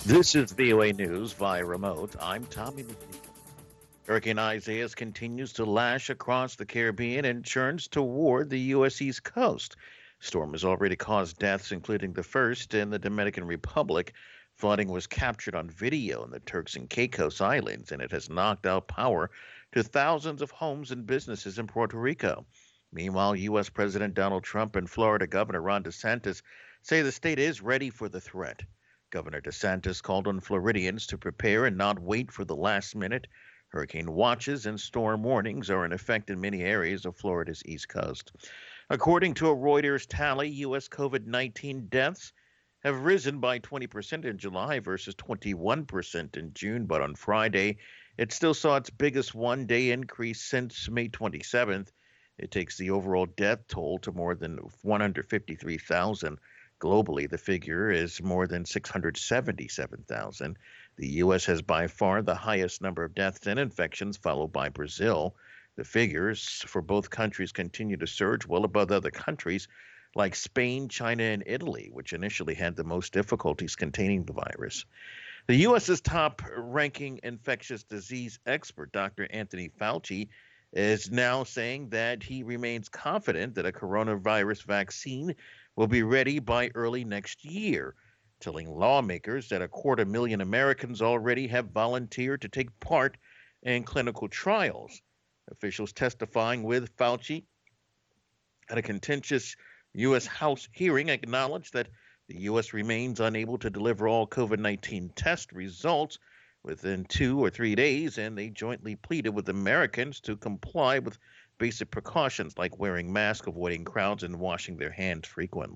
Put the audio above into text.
This is VOA News via remote. I'm Tommy McNeil. Hurricane Isaias continues to lash across the Caribbean and churns toward the U.S. East Coast. Storm has already caused deaths, including the first in the Dominican Republic. Flooding was captured on video in the Turks and Caicos Islands, and it has knocked out power to thousands of homes and businesses in Puerto Rico. Meanwhile, U.S. President Donald Trump and Florida Governor Ron DeSantis say the state is ready for the threat. Governor DeSantis called on Floridians to prepare and not wait for the last minute. Hurricane watches and storm warnings are in effect in many areas of Florida's East Coast. According to a Reuters tally, U.S. COVID-19 deaths have risen by 20% in July versus 21% in June, but on Friday, it still saw its biggest one-day increase since May 27th. It takes the overall death toll to more than 153,000. Globally, the figure is more than 677,000. The U.S. has by far the highest number of deaths and infections, followed by Brazil. The figures for both countries continue to surge well above other countries like Spain, China, and Italy, which initially had the most difficulties containing the virus. The U.S.'s top-ranking infectious disease expert, Dr. Anthony Fauci, is now saying that he remains confident that a coronavirus vaccine will be ready by early next year, telling lawmakers that 250,000 Americans already have volunteered to take part in clinical trials. Officials testifying with Fauci at a contentious U.S. House hearing acknowledged that the U.S. remains unable to deliver all COVID-19 test results within 2 or 3 days, and they jointly pleaded with Americans to comply with basic precautions like wearing masks, avoiding crowds, and washing their hands frequently.